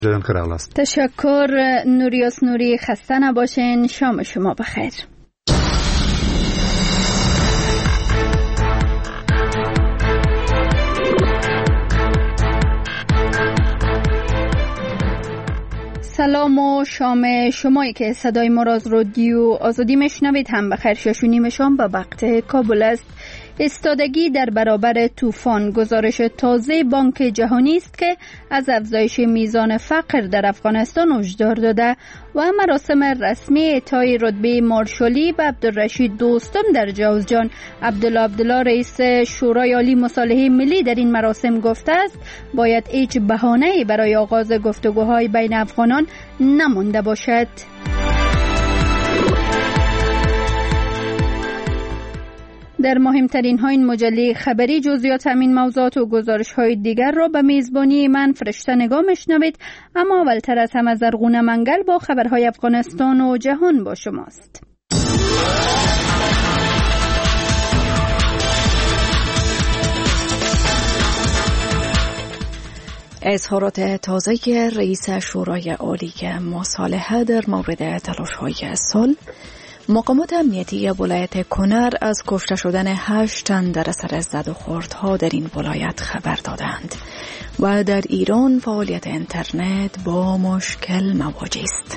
تشکر نوریوس نوری، خسته نباشین. شام شما بخیر. سلام و شام شمایی که صدای ما را از رادیو آزادی میشنوید هم بخیر. 6:30 شام به وقت کابل است. ایستادگی در برابر طوفان. گزارش تازه بانک جهانی است که از افزایش میزان فقر در افغانستان هشدار داده و مراسم رسمی اعطای رتبه مارشالی به عبدالرشید دوستم در جوزجان. عبدالله رئیس شورای عالی مصالحه ملی در این مراسم گفته است باید هیچ بهانه‌ای برای آغاز گفتگوهای بین افغانان نمانده باشد. در مهمترین های این مجله خبری جزئیات همین موضوعات و گزارش های دیگر را به میزبانی من فرشته نگاه میشنوید، اما اولتر از همه زرغونه منگل با خبرهای افغانستان و جهان با شماست. اظهارات تازه رئیس شورای عالی مصالحه در مورد تلاش‌های صلح. مقامات امنیتی ولایت کنر از کشته شدن 8 تن در اثر زد و خوردها در این ولایت خبر دادند و در ایران فعالیت اینترنت با مشکل مواجه است.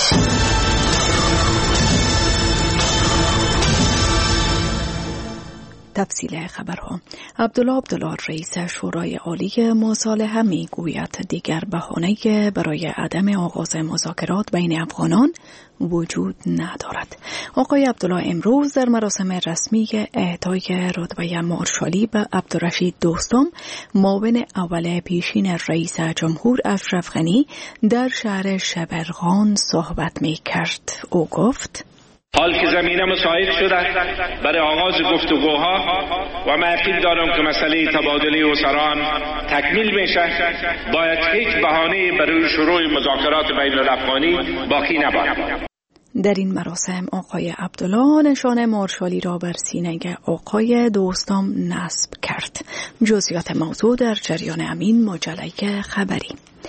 تفصیل خبرها. عبدالله رئیس شورای عالی مصالحه میگوید دیگر بهانه‌ای برای عدم آغاز مذاکرات بین افغانان وجود ندارد. آقای عبدالله امروز در مراسم رسمی اعطای رتبه مارشالی به عبدالرشید دوستم، معاون اول پیشین رئیس جمهور اشرف غنی در شهر شبرغان صحبت می‌کرد. او گفت: حال که زمینه مساعد شده برای آغاز گفتگوها و من یقین دارم که مسئله تبادله اسران تکمیل میشه، باید هیچ بهانه‌ای برای شروع مذاکرات بین الافغانی باقی نباشد. در این مراسم آقای عبدالله نشان مارشالی را بر سینه آقای دوستم نصب کرد. جزئیات موضوع در جریان امین مجله خبری.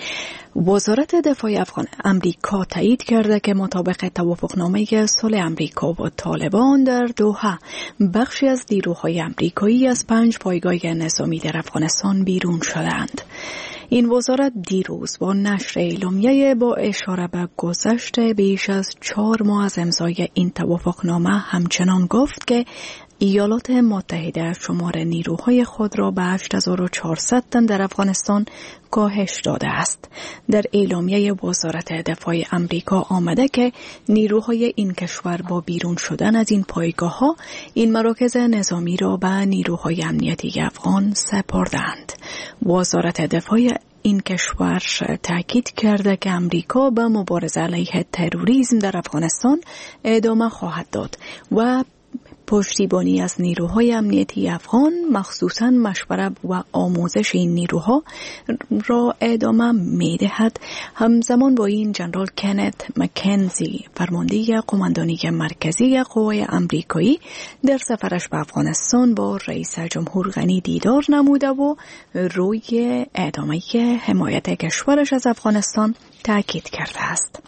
وزارت دفاع افغان امریکا تایید کرده که مطابق توافقنامه صلح امریکا و طالبان در دوحه بخشی از نیروهای امریکایی از 5 پایگاه نظامی در افغانستان بیرون شدند. این وزارت دیروز با نشر اعلامیه با اشاره به گذشت بیش از 4 ماه از امضای این توافقنامه همچنان گفت که ایالات متحده شمار نیروهای خود را به 8400 تن در افغانستان کاهش داده است. در اعلامیه وزارت دفاع امریکا آمده که نیروهای این کشور با بیرون شدن از این پایگاه‌ها این مراکز نظامی را به نیروهای امنیتی افغان سپردند. وزارت دفاع این کشور تاکید کرده که امریکا به مبارزه علیه تروریسم در افغانستان ادامه خواهد داد و پشتیبانی از نیروهای امنیتی افغان، مخصوصاً مشوره و آموزش این نیروها را ادامه می‌دهد. همزمان با این جنرال کنت مکنزی، فرمانده قماندانی مرکزی قوای امریکایی، در سفرش به افغانستان با رئیس جمهور غنی دیدار نموده و روی ادامه حمایت کشورش از افغانستان تاکید کرده است.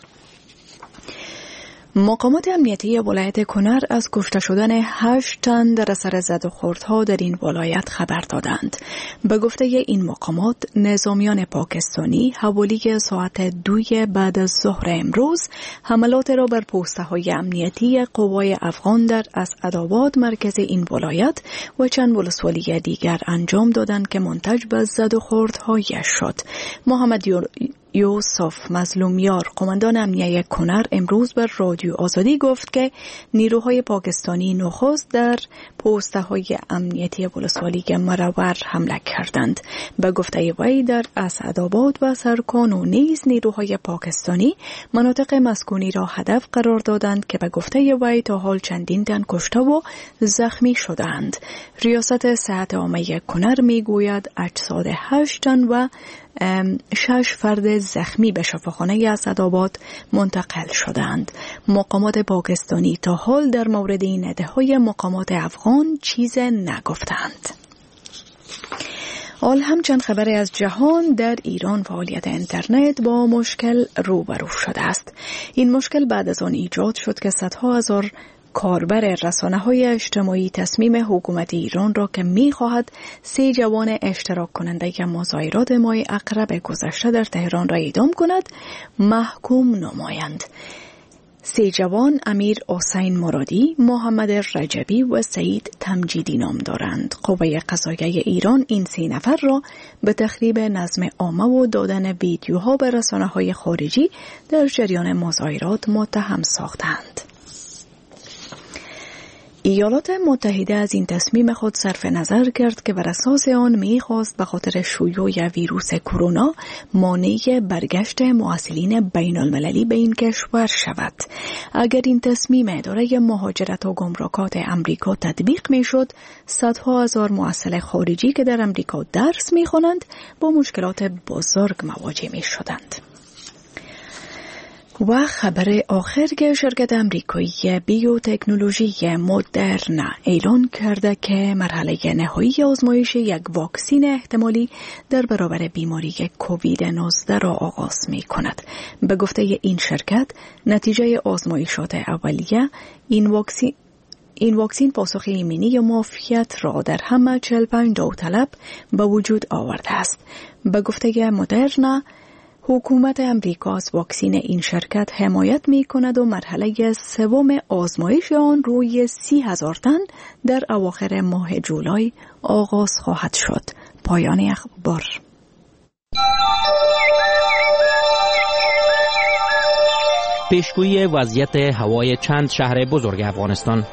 مقامات امنیتی ولایت کنر از کشته شدن 8 تن در اثر زد و خوردها در این ولایت خبر دادند. به گفته این مقامات، نظامیان پاکستانی حوالی ساعت 2 بعد از ظهر امروز حملات را بر پست‌های امنیتی قوای افغان در اسعدآباد مرکز این ولایت و چند ولسوالی دیگر انجام دادند که منتج به زد و خوردهایش شد. محمد یوسف مظلومیار، قماندان امنیه کنر، امروز بر رادیو آزادی گفت که نیروهای پاکستانی نخست در پست‌های امنیتی ولسوالی مرور حمله کردند. به گفته وی در اسعدآباد و سرکانو نیز نیروهای پاکستانی مناطق مسکونی را هدف قرار دادند که به گفته وی تا حال چندین تن کشته و زخمی شدند. ریاست صحت عامه کنر میگوید اجساد 8 تن و 6 فرد زخمی به شفاخانه اسعدآباد منتقل شدند. مقامات پاکستانی تا حال در مورد این ادعای مقامات افغان چیز نگفتند. حال هم چند خبری از جهان. در ایران فعالیت اینترنت با مشکل روبرو شده است. این مشکل بعد از آن ایجاد شد که صدها هزار کاربر رسانه‌های اجتماعی تصمیم حکومت ایران را که می‌خواهد 3 جوان اشتراک کننده مظاهرات ماه اقرب گذشته در تهران را اعدام کند محکوم نمایند. 3 جوان امیر حسین مرادی، محمد رجبی و سعید تمجیدی نام دارند. قوه قضاییه ایران این 3 نفر را به تخریب نظم عامه و دادن ویدیوها به رسانه‌های خارجی در جریان مظاهرات متهم ساختند. ایالات متحده از این تصمیم خود صرف نظر کرد که بر اساس آن می‌خواست به خاطر شیوع ویروس کرونا مانع برگشت محصلین بین المللی به این کشور شود. اگر این تصمیم اداره مهاجرت و گمرکات امریکا تطبیق می‌شد، صدها هزار محصل خارجی که در امریکا درس می‌خوانند با مشکلات بزرگ مواجه می‌شدند. و خبر آخر که شرکت امریکایی بیوتکنولوژی مدرنا اعلان کرده که مرحله نهایی آزمایش یک واکسن احتمالی در برابر بیماری کووید 19 را آغاز می کند. به گفته این شرکت، نتیجه آزمایشات اولیه این واکسن پاسخ ایمنی و معافیت را در همه 45 داوطلب به وجود آورده است. به گفته مدرنا، حکومت امریکا از واکسن این شرکت حمایت می کند و مرحله 3 آزمایش آن روی 30,000 تن در اواخر ماه جولای آغاز خواهد شد. پایان اخبار. پیشگویی وضعیت هوای چند شهر بزرگ افغانستان.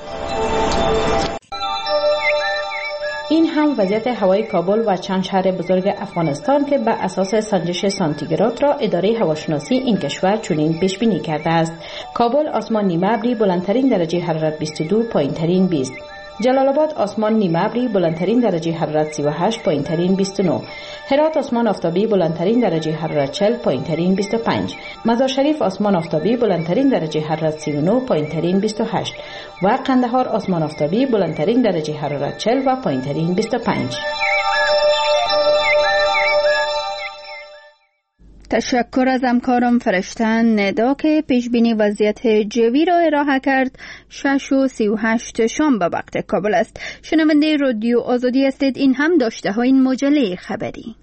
این هم وضعیت هوای کابل و چند شهر بزرگ افغانستان که بر اساس سنجش سانتیگراد را اداره هواشناسی این کشور چنین پیش بینی کرده است. کابل آسمان نیمه ابری، بلندترین درجه حرارت 22، پایینترین 20. جلال آباد آسمان نیمه ابری، بلندترین درجه حرارت 38، پایینترین 29. هرات آسمان آفتابی، بلندترین درجه حرارت 40، پایینترین 25. مزار شریف آسمان آفتابی، بلندترین درجه حرارت 39، پایینترین 28. و قندهار آسمان آفتابی، بلندترین درجه حرارت 40 و پایینترین 25. تشکر از همکارم فرشتن ندا که پیشبینی وضعیت جوی را ارائه کرد. 6:38 شام به وقت کابل است. شنونده رادیو آزادی هستید. این هم داشته های این مجله خبری.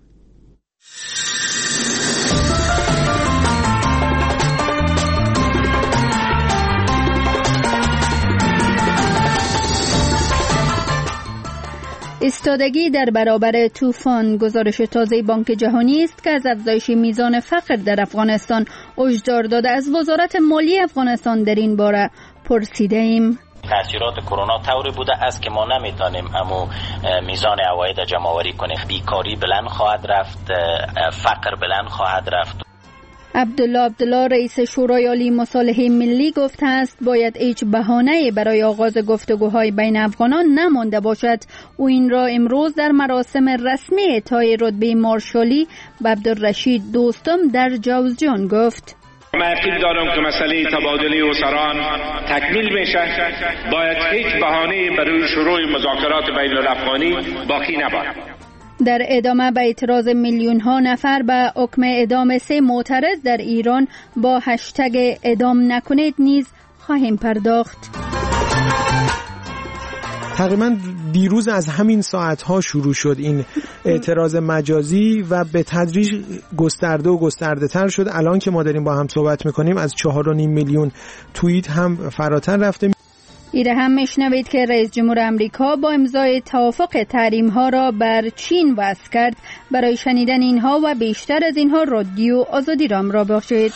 ایستادگی در برابر طوفان. گزارش تازه بانک جهانی است که از افزایش میزان فقر در افغانستان هشدار داده. از وزارت مالی افغانستان در این باره پرسیده ایم. تاثیرات کرونا طوری بوده است که ما نمیتونیم میزان عواید جمع آوری کنیم. بیکاری بلند خواهد رفت، فقر بلند خواهد رفت. عبدالله رئیس شورای عالی مصالحه ملی گفته است باید هیچ بهانه‌ای برای آغاز گفتگوهای بین افغانان نمانده باشد. او این را امروز در مراسم رسمی اعطای رتبه مارشالی به عبدالرشید دوستم در جوزجان گفت. من یقین دارم که مسئله تبادله اسران تکمیل میشه. باید هیچ بهانه‌ای برای شروع مذاکرات بین الافغانی باقی نباشد. در ادامه به اعتراض میلیون ها نفر به حکم اعدام 3 معترض در ایران با هشتگ اعدام نکنید نیز خواهیم پرداخت. تقریبا دیروز از همین ساعتها شروع شد این اعتراض مجازی و به تدریج گسترده و گسترده تر شد. الان که ما داریم با هم صحبت میکنیم از 4.5 میلیون توییت هم فراتر رفته. ایره هم میشنوید که رئیس جمهور امریکا با امضای توافق تحریم ها را بر چین وضع کرد. برای شنیدن اینها و بیشتر از اینها رادیو آزادی را همراه باشید.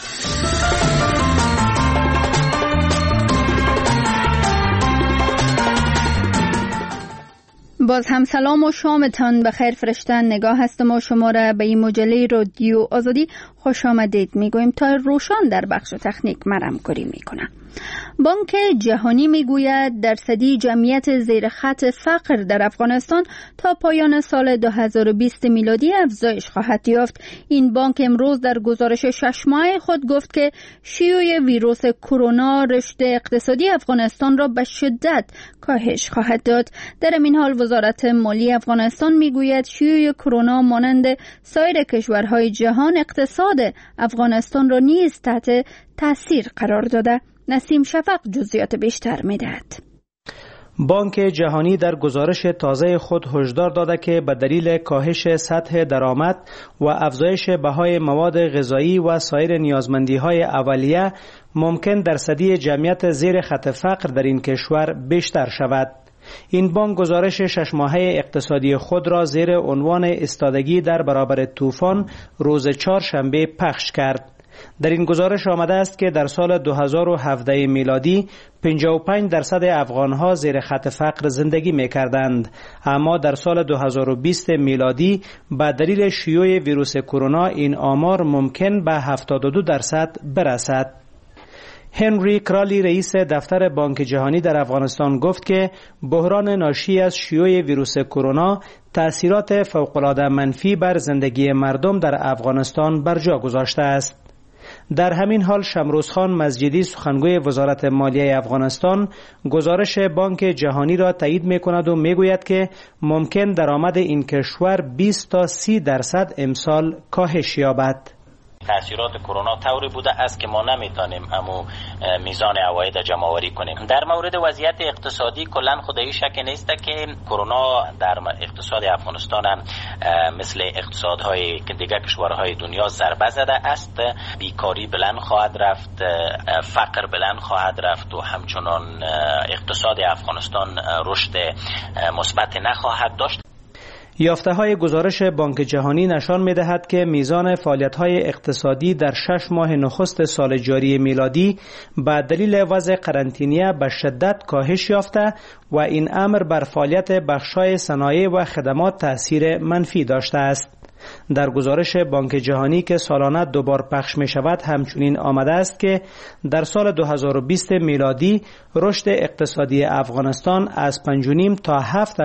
باز هم سلام و شامتان بخیر. فرشتن نگاه هستم و شما را به این مجله رادیو آزادی خوش آمدید میگویم. تا روشان در بخش تکنیک مرمکاری میکنم. بانک جهانی میگوید درصدی جمعیت زیر خط فقر در افغانستان تا پایان سال 2020 میلادی افزایش خواهد یافت. این بانک امروز در گزارش 6 ماهه خود گفت که شیوع ویروس کرونا رشد اقتصادی افغانستان را به شدت کاهش خواهد داد. در این حال وزارت مالی افغانستان میگوید شیوع کرونا مانند سایر کشورهای جهان اقتصاد افغانستان را نیز تحت تاثیر قرار داده. نسیم شفق جزئیات بیشتر میدهد. بانک جهانی در گزارش تازه خود هشدار داده که به دلیل کاهش سطح درآمد و افزایش بهای مواد غذایی و سایر نیازمندی‌های اولیه ممکن درصدی جمعیت زیر خط فقر در این کشور بیشتر شود. این بانک گزارش 6 ماهه اقتصادی خود را زیر عنوان استادگی در برابر طوفان روز چهارشنبه پخش کرد. در این گزارش آمده است که در سال 2017 میلادی 55% افغانها زیر خط فقر زندگی می کردند، اما در سال 2020 میلادی با دلیل شیوع ویروس کرونا این آمار ممکن به 72% برسد. هنری کرالی رئیس دفتر بانک جهانی در افغانستان گفت که بحران ناشی از شیوع ویروس کرونا تأثیرات فوق‌العاده منفی بر زندگی مردم در افغانستان بر جا گذاشته است. در همین حال شمروزخان مزجدی سخنگوی وزارت مالیه افغانستان گزارش بانک جهانی را تایید می‌کند و می‌گوید که ممکن درآمد این کشور 20 تا 30% امسال کاهش یابد. تأثیرات کرونا طوری بوده است که ما نمیتونیم همو میزان عواید جمع آوری کنیم. در مورد وضعیت اقتصادی کلا خدایی شک نیست که کرونا در اقتصاد افغانستان هم مثل اقتصادهای دیگر کشورهای دنیا ضربه زده است. بیکاری بلند خواهد رفت، فقر بلند خواهد رفت و همچنان اقتصاد افغانستان رشد مثبت نخواهد داشت. یافته‌های گزارش بانک جهانی نشان می‌دهد که میزان فعالیت‌های اقتصادی در 6 ماه نخست سال جاری میلادی به دلیل وضع قرنطینه به شدت کاهش یافته و این امر بر فعالیت بخش‌های صنایع و خدمات تأثیر منفی داشته است. در گزارش بانک جهانی که سالانه 2 بار پخش می شود همچنین آمده است که در سال 2020 میلادی رشد اقتصادی افغانستان از 5.5 تا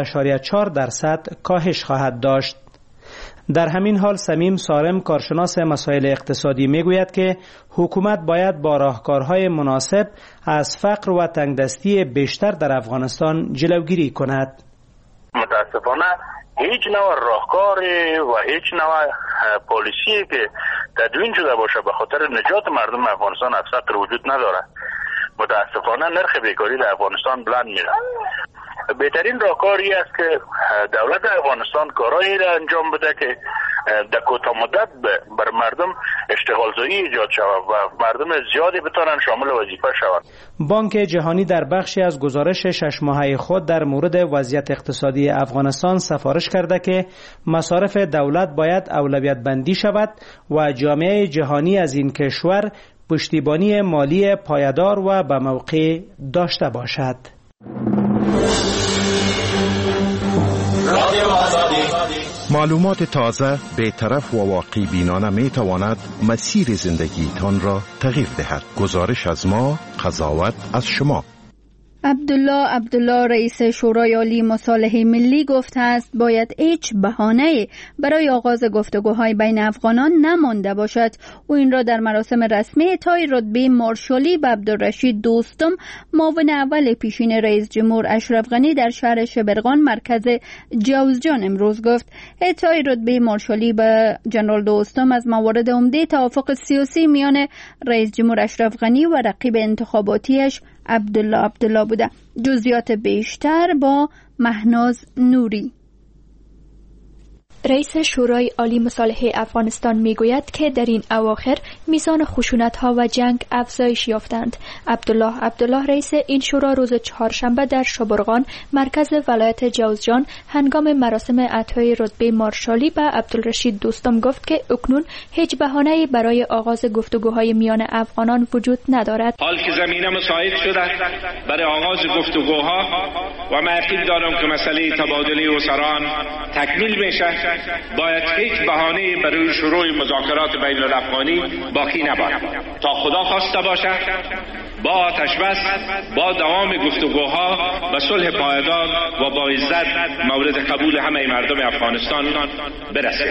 7.4% کاهش خواهد داشت. در همین حال سمیم سارم کارشناس مسائل اقتصادی می گوید که حکومت باید با راهکارهای مناسب از فقر و تنگدستی بیشتر در افغانستان جلوگیری کند. متاسفانه هیچ نوع راهکاری و هیچ نوع پالیسی که تدوین شده باشه به خاطر نجات مردم افغانستان از فقر وجود نداره. متاسفانه نرخ بیکاری در افغانستان بلند میره. بهترین راهکاری است که دولت افغانستان کارایی را انجام بده که در کوتاه مدت بر مردم اشتغال زایی ایجاد شود و مردم زیادی بتوانند شامل وظیفه شوند. بانک جهانی در بخشی از گزارش 6 ماهه خود در مورد وضعیت اقتصادی افغانستان سفارش کرده که مصارف دولت باید اولویت بندی شود و جامعه جهانی از این کشور پشتیبانی مالی پایدار و به موقع داشته باشد. معلومات تازه، بی‌طرف و واقع بینانه می تواند مسیر زندگیتان را تغییر دهد. گزارش از ما، قضاوت از شما. عبدالله رئیس شورای عالی مصالح ملی گفته است باید هیچ بهانه‌ای برای آغاز گفتگوهای بین افغانان نمانده باشد. او این را در مراسم رسمی اعطای رتبه مارشالی به عبدالرشید دوستم معاون اول پیشین رئیس جمهور اشرف غنی در شهر شبرغان مرکز جوزجان امروز گفت. اعطای رتبه مارشالی به جنرال دوستم از موارد عمده توافق سیاسی میان رئیس جمهور اشرف غنی و رقیب انتخاباتیش عبدالله بوده. جزئیات بیشتر با مهناز نوری. رئیس شورای عالی مصالح افغانستان میگوید که در این اواخر میزان خشونت‌ها و جنگ افزایش یافتند. عبدالله رئیس این شورا روز چهارشنبه در شبرغان مرکز ولایت جوزجان هنگام مراسم اعطای رتبه مارشالی به عبدالرشید دوستم گفت که اکنون هیچ بهانه‌ای برای آغاز گفتگوهای میان افغانان وجود ندارد. حال که زمینه مساعد شده برای آغاز گفتگوها و من یقین دارم که مسئله تبادل اسران تکمیل میشه، باید هیچ بهانه‌ای برای شروع مذاکرات بین الافغانی باقی نباشد تا خدا خواسته باشد. با آتش‌بس، با دوام گفتگوها و صلح پایدار و با عزت مورد قبول همه مردم افغانستان برسد.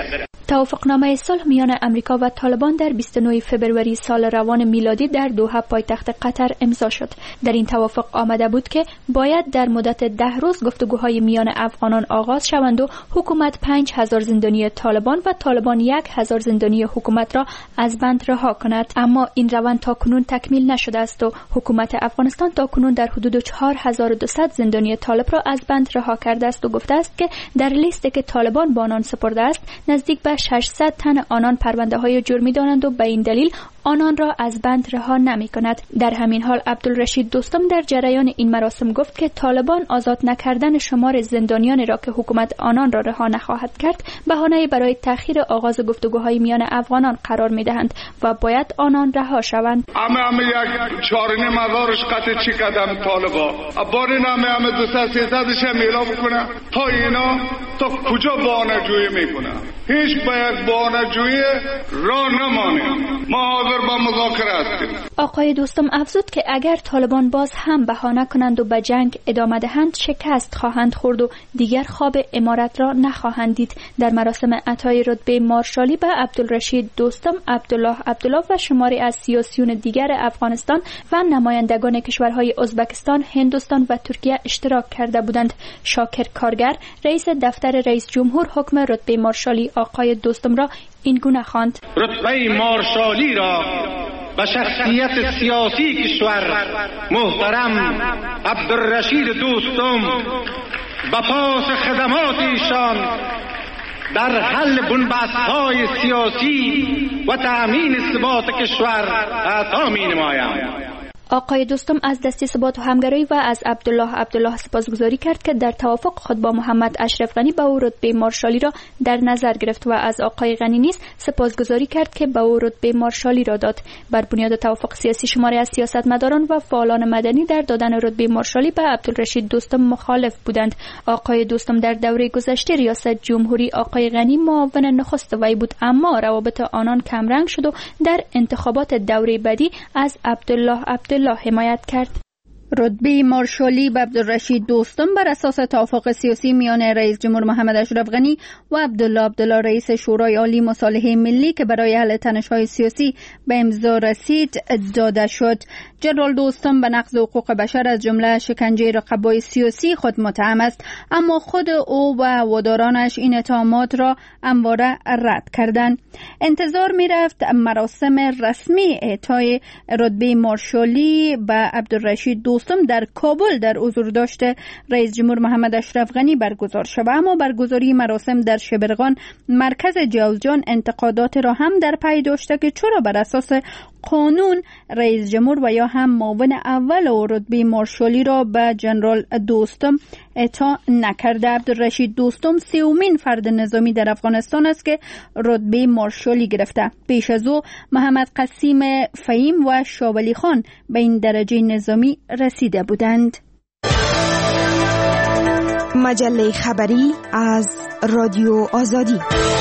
توافقنامه صلح میان امریکا و طالبان در 29 فبروری سال روان میلادی در دوحه پایتخت قطر امضا شد. در این توافق آمده بود که باید در مدت 10 روز گفتگوهای میان افغانان آغاز شوند و حکومت 5000 زندانی طالبان و طالبان 1000 زندانی حکومت را از بند رها کند. اما این روند تاکنون تکمیل نشده است و حکومت افغانستان تاکنون در حدود 4200 زندانی طالب را از بند رها کرده است و گفته است که در لیستی که طالبان با آنان سپرده است نزدیک به 600 تن آنان پرونده های جرمی دارند و به این دلیل آنان را از بند رها نمی کند. در همین حال عبدالرشید دوستم در جریان این مراسم گفت که طالبان آزاد نکردن شمار زندانیان را که حکومت آنان را رها نخواهد کرد بهانه برای تأخیر آغاز گفتگوهای میان افغانان قرار می دهند و باید آنان رها شوند. همه یک 4,500 قطع چی کردن طالبا بارین همه 200-300 هم اعلام کنه تا اینا تا کجا بهانه‌جویی میکنه. هیچ به یک بهانه‌جویی راه نمانه. ما حاضر با مذاکره هستیم. آقای دوستم افزود که اگر طالبان باز هم بهانه کنند و به جنگ ادامه دهند شکست خواهند خورد و دیگر خواب امارت را نخواهند دید. در مراسم عطای رتبه مارشالی به عبدالرشید دوستم، عبدالله و شماری از سیاسیون دیگر افغانستان و نمایندگان کشورهای ازبکستان، هندوستان و ترکیه اشتراک کرده بودند. شاکر کارگر رئیس دفتر رئیس جمهور حکم رتبه مارشالی آقای دوستم را این گونه خواند: رتبه مارشالی را به شخصیت سیاسی کشور محترم عبدالرشید دوستم به پاس خدمات ایشان در حل بنبست‌های سیاسی و تأمین ثبات کشور عطا می‌نمایم. آقای دوستم از دست ثبات و همکاری و از عبدالله سپاسگزاری کرد که در توافق خود با محمد اشرف غنی به او رتبه مارشالی را در نظر گرفت و از آقای غنی نیز سپاسگزاری کرد که به او رتبه مارشالی را داد. بر بنیاد توافق سیاسی شماری از سیاستمداران و فعالان مدنی در دادن رتبه مارشالی به عبدالرشید دوستم مخالف بودند. آقای دوستم در دوره گذشته ریاست جمهوری آقای غنی معاون نخست وی بود، اما روابط آنان کمرنگ شد و در انتخابات دوره بعدی از عبدالله حمایت کرد. رتبه مارشالی به عبدالرشید دوستم بر اساس توافق سیاسی میان رئیس جمهور محمد اشرف غنی و عبدالله رئیس شورای عالی مصالحه ملی که برای حل تنش‌های سیاسی به امضا رسید داده شد. جنرال دوستم به نقض حقوق بشر از جمله شکنجه رقبای سیاسی خود متهم است، اما خود او و هوادارانش این اتهامات را همواره رد کردند. انتظار می‌رفت مراسم رسمی اعطای رتبه مارشالی به عبدالرشید دوستم در کابل در حضور داشته رئیس جمهور محمد اشرف غنی برگزار شود، اما برگزاری مراسم در شبرغان مرکز جوزجان انتقادات را هم در پی داشته که چرا بر اساس قانون رئیس جمهور و یا هم معاون اول و رتبه مارشالی را به جنرال دوستم اعطا نکرده. عبدالرشید دوستم سومین فرد نظامی در افغانستان است که رتبه مارشالی گرفته. پیش از او محمد قسیم فهیم و شاولی خان به این درجه نظامی رسیده بودند. مجله خبری از رادیو آزادی.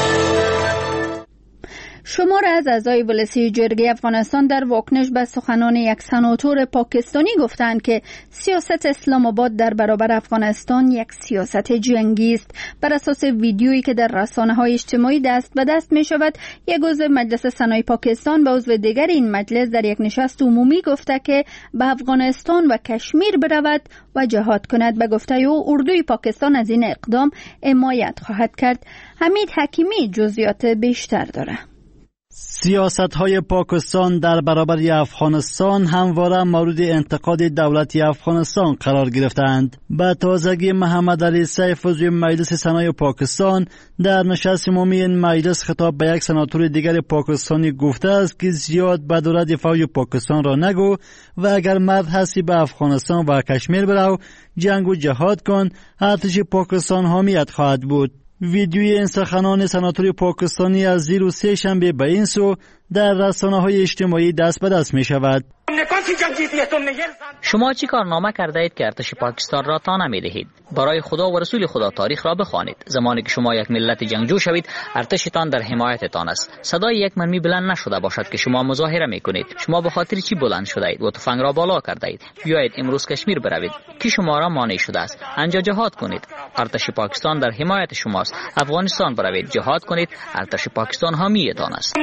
شمار از اعضای ولسی جرگه افغانستان در واکنش به سخنان یک سناتور پاکستانی گفتند که سیاست اسلام آباد در برابر افغانستان یک سیاست جنگی است. بر اساس ویدیویی که در رسانه‌های اجتماعی دست به دست می شود، یک عضو مجلس سنای پاکستان به عضو دیگر این مجلس در یک نشست عمومی گفته که به افغانستان و کشمیر برود و جهاد کند. به گفته او اردوی پاکستان از این اقدام حمایت خواهد کرد. حمید حکیمی جزئیات بیشتر دارد. سیاست‌های پاکستان در برابر افغانستان همواره مورد انتقاد دولت افغانستان قرار گرفتند. به تازگی محمد علی سیف عضو مجلس سنای پاکستان در نشست عمومی این مجلس خطاب به یک سناتور دیگر پاکستانی گفته است که زیاد به دولت فوج پاکستان را نگو و اگر مرد هستی به افغانستان و کشمیر برو، جنگ و جهاد کن، ارتش پاکستان حامیت خواهد بود. ویدیوی این سخنان سناتور پاکستانی از زیر و سه شنبه به این سو در رسانه‌های اجتماعی دست به دست می شود. شما چی کارنامه کرده اید که ارتش پاکستان را تا نمی‌دهید؟ برای خدا و رسول خدا تاریخ را بخوانید. زمانی که شما یک ملت جنگجو شوید، ارتشتان در حمایتتان است. صدای یک مرمی بلند نشده باشد که شما مظاهره می‌کنید. شما به خاطر چی بلند شده اید و تفنگ را بالا کرده اید؟ بیایید امروز کشمیر بروید. کی شما را مانع شده است؟ انجا جهاد کنید. ارتش پاکستان در حمایت شماست. افغانستان بروید، جهاد کنید. ارتش پاکستان حامیتان است.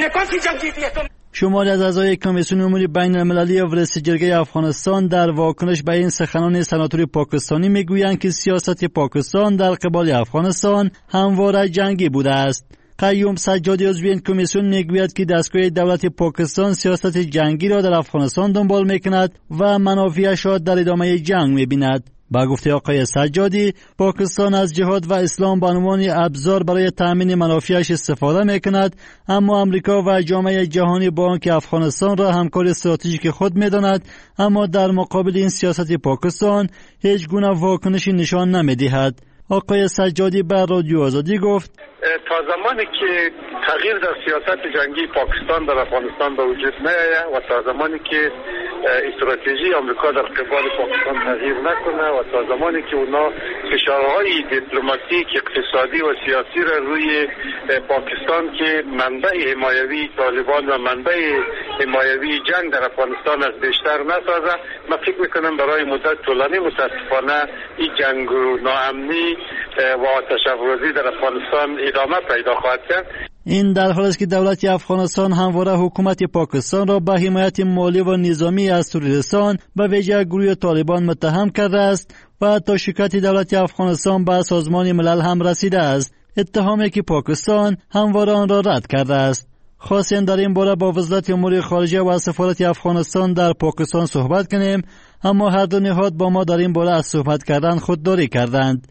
شماری از اعضای کمیسیون امور بین المللی و رئیس جرگه افغانستان در واکنش به این سخنان سناتور پاکستانی میگویند که سیاست پاکستان در قبال افغانستان همواره جنگی بوده است. قیوم سجادی عضو این کمیسیون میگوید که دستگاه دولت پاکستان سیاست جنگی را در افغانستان دنبال میکند و منافعش را در ادامه جنگ میبیند. با گفته آقای سجادی، پاکستان از جهاد و اسلام به عنوان ابزار برای تأمین منافعش استفاده میکند، اما امریکا و جامعه جهانی با آنکه افغانستان را همکار استراتژیک خود میداند، اما در مقابل این سیاست پاکستان هیچ گونه واکنشی نشان نمیدهد. آقای سجادی به رادیو آزادی گفت: تا زمانی که تغییر در سیاست جنگی پاکستان در افغانستان به وجود نیاید و تا زمانی که استراتژی آمریکا در قبال پاکستان تغییر نکنه و تا زمانی که اونا فشارهای دیپلماتیک، اقتصادی و سیاسی را روی پاکستان که منبع حمایوی طالبان و منبع حمایوی جنگ در افغانستان از بیشتر نسازه، من فکر میکنم برای مدت طولانی متاسفانه این جنگ و ناامنی و آتش افروزی در افغانستان ادامه پیدا خواهد کرد. این در حالی است که دولت افغانستان همواره حکومت پاکستان را به حمایت مالی و نظامی از تروریستان به ویژه گروه طالبان متهم کرده است و تا شکایت دولت افغانستان به سازمان ملل هم رسیده است، اتهامی که پاکستان همواره آن را رد کرده است. خواستیم در این باره با وزارت امور خارجه و سفارت افغانستان در پاکستان صحبت کنیم، اما هر دو نهاد با ما در این باره از صحبت کردن خودداری کردند.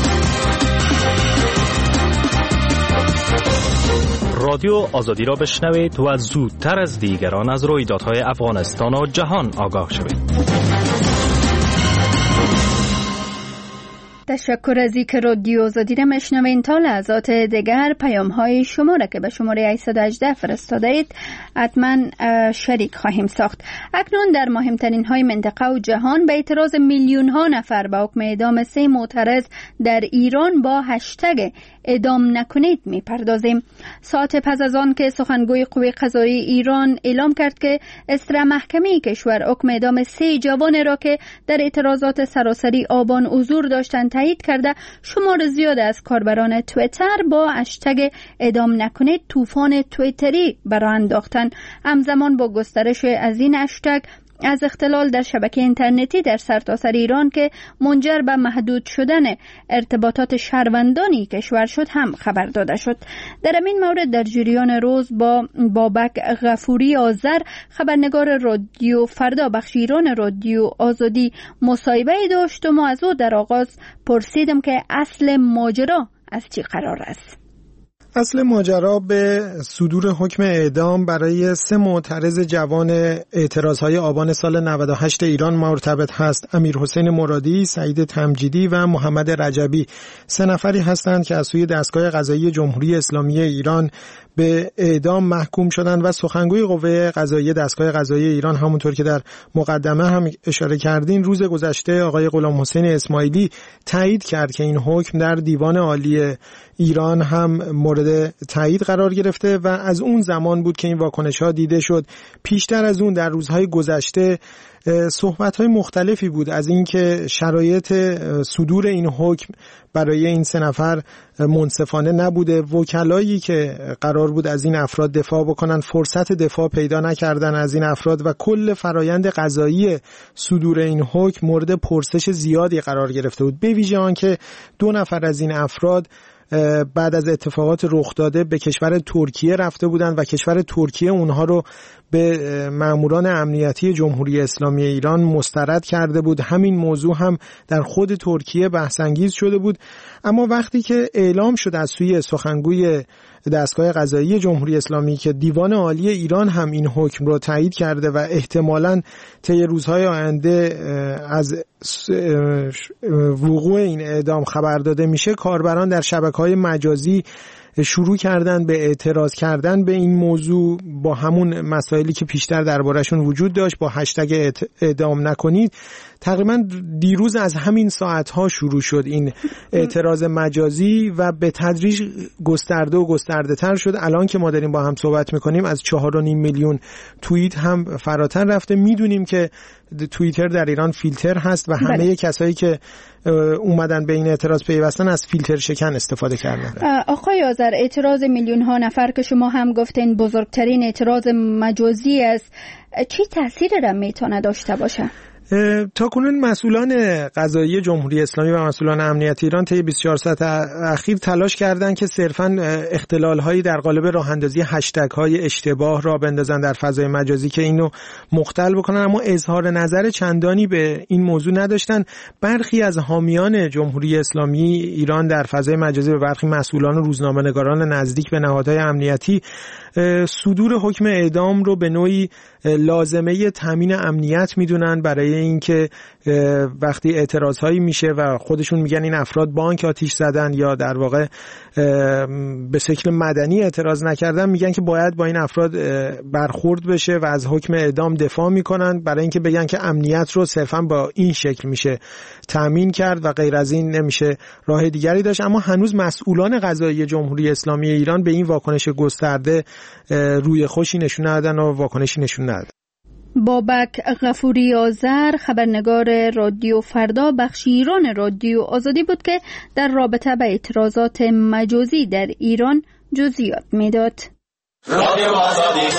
رادیو آزادی را بشنوید و زودتر از دیگران از رویدادهای افغانستان و جهان آگاه شوید. تشکر از اینکه رادیو آزادی را میشنوید. تا لحظات دیگر پیام های شما را که به شماره 818 فرستاده اید حتما شریک خواهیم ساخت. اکنون در مهمترین های منطقه و جهان به اعتراض میلیون ها نفر به حکم اعدام 3 معترض در ایران با هشتگ اعدام نکنید میپردازیم. ساعت پس از آن که سخنگوی قوه قضاییه ایران اعلام کرد که اصدر محکمه کشور حکم اعدام 3 جوان را که در اعتراضات سراسری آبان حضور داشتند تایید کرده، شمار زیاد از کاربران توییتر با هشتگ اعدام نکنید طوفان توییتری برآ انداختند. همزمان با گسترش از این هشتگ از اختلال در شبکه اینترنتی در سرتاسر ایران که منجر به محدود شدن ارتباطات شهروندانی کشور شد هم خبر داده شد. در این مورد در جریان روز با بابک غفوری آذر خبرنگار رادیو فردا بخش ایران رادیو آزادی مصاحبه داشتم و از او در آغاز پرسیدم که اصل ماجرا از چی قرار است. اصل ماجرا به صدور حکم اعدام برای 3 معترض جوان اعتراضهای آبان سال 98 ایران مرتبط هست. امیرحسین مرادی، سعید تمجیدی و محمد رجبی 3 نفری هستند که از سوی دستگاه قضایی جمهوری اسلامی ایران به اعدام محکوم شدند و سخنگوی قوه قضاییه دستگاه قضایی ایران همونطور که در مقدمه هم اشاره کردین روز گذشته آقای غلام حسین اسماعیلی تایید کرد که این حکم در دیوان عالی ایران هم مورد تایید قرار گرفته و از اون زمان بود که این واکنش‌ها دیده شد. پیشتر از اون در روزهای گذشته صحبت‌های مختلفی بود از اینکه شرایط صدور این حکم برای این 3 نفر منصفانه نبوده. وکلایی که قرار بود از این افراد دفاع بکنن فرصت دفاع پیدا نکردن از این افراد و کل فرایند قضایی صدور این حکم مورد پرسش زیادی قرار گرفته بود. به ویژه آنکه 2 نفر از این افراد بعد از اتفاقات رخ داده به کشور ترکیه رفته بودند و کشور ترکیه اونها رو به ماموران امنیتی جمهوری اسلامی ایران مسترد کرده بود. همین موضوع هم در خود ترکیه بحث انگیز شده بود. اما وقتی که اعلام شد از سوی سخنگوی دستگاه قضایی جمهوری اسلامی که دیوان عالی ایران هم این حکم رو تایید کرده و احتمالاً طی روزهای آینده از وقوع این اعدام خبر داده میشه، کاربران در شبکه‌های مجازی شروع کردن به اعتراض کردن به این موضوع با همون مسائلی که پیشتر درباره‌شون وجود داشت، با هشتگ اعدام نکنید. تقریبا دیروز از همین ساعت‌ها شروع شد این اعتراض مجازی و به تدریج گسترده و گسترده تر شد. الان که ما داریم با هم صحبت میکنیم از 4.5 میلیون توییت هم فراتر رفته. میدونیم که توییتر در ایران فیلتر هست و همه کسایی که اومدن به این اعتراض پیوستن از فیلتر شکن استفاده کردن. آقای آذر، اعتراض میلیون ها نفر که شما هم گفتین بزرگترین اعتراض مجازی است، چه تأثیری را میتونه داشته باشه؟ تا کنون مسئولان قضایی جمهوری اسلامی و مسئولان امنیتی ایران طی 24 ساعت اخیر تلاش کردند که صرفاً اختلال‌هایی در قالب راه‌اندازی هشتگ‌های اشتباه را بندازن در فضای مجازی که اینو مختل بکنن، اما اظهار نظر چندانی به این موضوع نداشتن. برخی از حامیان جمهوری اسلامی ایران در فضای مجازی به برخی مسئولان و روزنامه‌نگاران نزدیک به نهادهای امنیتی صدور حکم اعدام رو به نوعی لازمه تامین امنیت میدونن برای اینکه وقتی اعتراضهایی میشه و خودشون میگن این افراد بانک آتش زدن یا در واقع به شکل مدنی اعتراض نکردن، میگن که باید با این افراد برخورد بشه و از حکم اعدام دفاع میکنن برای اینکه بگن که امنیت رو صرفا با این شکل میشه تامین کرد و غیر از این نمیشه راه دیگری داشت. اما هنوز مسئولان قضایی جمهوری اسلامی ایران به این واکنش گسترده روی خوشی نشون ندادن و واکنشی نشون ندادن. بابک غفوری آذر، خبرنگار رادیو فردا بخش ایران رادیو آزادی بود که در رابطه به اعتراضات مجازی در ایران جزئیات میداد. رادیو آزادی.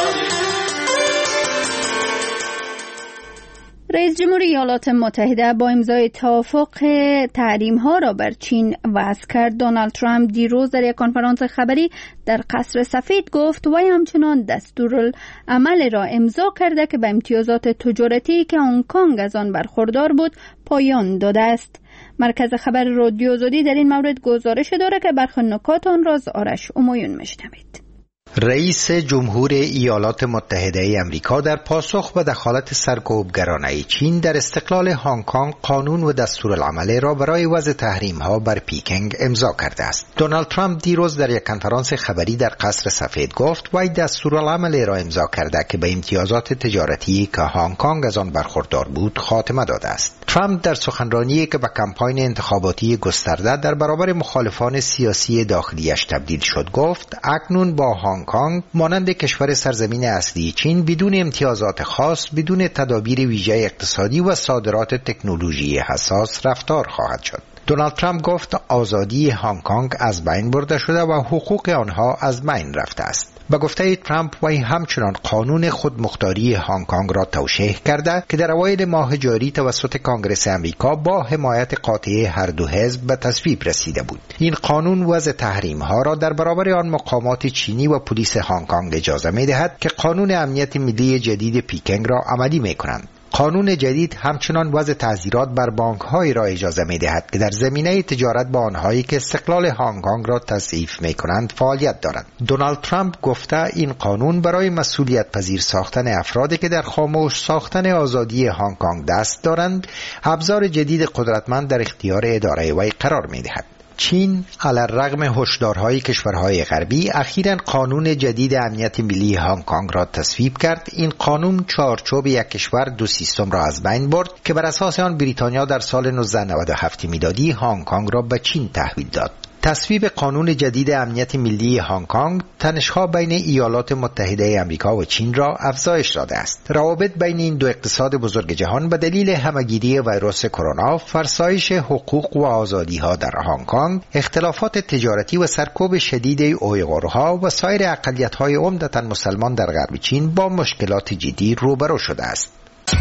رئیس جمهور ایالات متحده با امضای توافق تحریم‌ها را بر چین وضع کرد. دونالد ترامپ دیروز در یک کنفرانس خبری در قصر سفید گفت و همچنان دستورالعمل را امضا کرده که به امتیازات تجارتی که هنگ کنگ از آن برخوردار بود پایان داده است. مرکز خبر رادیو آزادی در این مورد گزارش دارد که برخی نکات آن را از آرش امایون میشنوید. رئیس جمهور ایالات متحده ای آمریکا در پاسخ به دخالت سرکوبگرانه چین در استقلال هنگ کنگ قانون و دستورالعمل را برای وضع تحریم‌ها بر پکینگ امضا کرده است. دونالد ترامپ دیروز در یک کنفرانس خبری در قصر سفید گفت وی دستورالعمل را امضا کرده که به امتیازات تجارتی که هنگ کنگ از آن برخوردار بود خاتمه داده است. ترامپ در سخنرانی که به کمپاین انتخاباتی گسترده در برابر مخالفان سیاسی داخلیش تبدیل شد گفت اکنون با هنگ کنگ مانند کشور سرزمین اصلی چین بدون امتیازات خاص، بدون تدابیر ویژه اقتصادی و صادرات تکنولوژی حساس رفتار خواهد شد. دونالد ترامپ گفت آزادی هنگ کنگ از بین برده شده و حقوق آنها از بین رفته است. به گفته ترامپ وی همچنان قانون خودمختاری هنگ کنگ را توشیح کرده که در اوایل ماه جاری توسط کنگره آمریکا با حمایت قاطع هر دو حزب به تصویب رسیده بود. این قانون وضع تحریم ها را در برابر آن مقامات چینی و پلیس هنگ کنگ اجازه می دهد که قانون امنیت ملی جدید پکینگ را عملی می کنند. قانون جدید همچنان وضع تعزیرات بر بانک‌های را اجازه می‌دهد که در زمینه تجارت با آنهایی که استقلال هنگ کنگ را تضعیف می‌کنند فعالیت دارند. دونالد ترامپ گفته این قانون برای مسئولیت پذیر ساختن افرادی که در خاموش ساختن آزادی هنگ کنگ دست دارند، ابزار جدید قدرتمند در اختیار اداره وی قرار می‌دهد. چین علی‌الرغم هشدارهای کشورهای غربی اخیراً قانون جدید امنیت ملی هنگ کنگ را تصویب کرد. این قانون چارچوب یک کشور دو سیستم را از بین برد که بر اساس آن بریتانیا در سال 1997 میلادی هنگ کنگ را به چین تحویل داد. تصویب قانون جدید امنیت ملی هنگ کنگ تنش‌ها بین ایالات متحده آمریکا و چین را افزایش داده است. روابط بین این دو اقتصاد بزرگ جهان به دلیل همه‌گیری ویروس کرونا، فرسایش حقوق و آزادی‌ها در هنگ کنگ، اختلافات تجارتی و سرکوب شدید اویغورها و سایر اقلیت‌های عمدتاً مسلمان در غرب چین با مشکلات جدی روبرو شده است.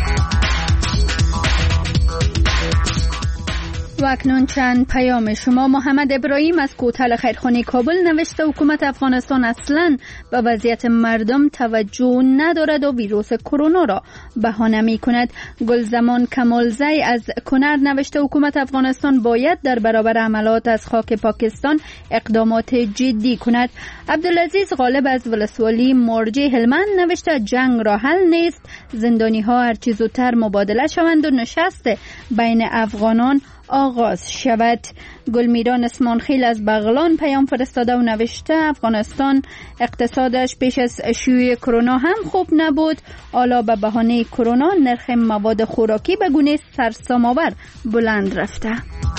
و اکنون چند پیام شما. محمد ابراهیم از کوتل خیرخانه کابل نوشته حکومت افغانستان اصلاً به وضعیت مردم توجه ندارد و ویروس کرونا را بهانه می کند. گلزمان کمالزی از کنر نوشته حکومت افغانستان باید در برابر حملات از خاک پاکستان اقدامات جدی کند. عبدالعزیز غالب از ولسوالی مرجع هلمند نوشته جنگ را حل نیست، زندانی ها هرچی زودتر مبادله شوند و نشست بین افغانان آغاز شود. گلمیران اسمانخیل از بغلان پیام فرستاده و نوشته افغانستان اقتصادش پیش از شیوع کرونا هم خوب نبود، حالا به بهانه کرونا نرخ مواد خوراکی به گونه سرسام‌آور بلند رفته.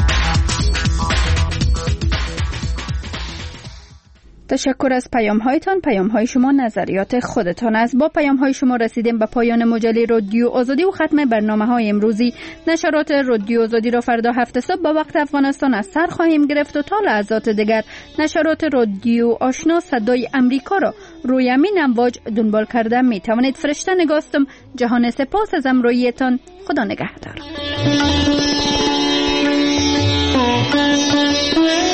تشکر از پیام هایتان. پیام های شما نظریات خودتان است. با پیام های شما رسیدیم به پایان مجله رادیو آزادی و ختم برنامه های امروزی. نشرات رادیو آزادی را فردا 7 صبح به وقت افغانستان از سر خواهیم گرفت و تا لحظات دیگر نشرات رادیو آشنا صدای امریکا را روی همین امواج دنبال کرده می توانید. فرشته نگاستم. جهان سپاس از همراهیتان. خدا نگهدار.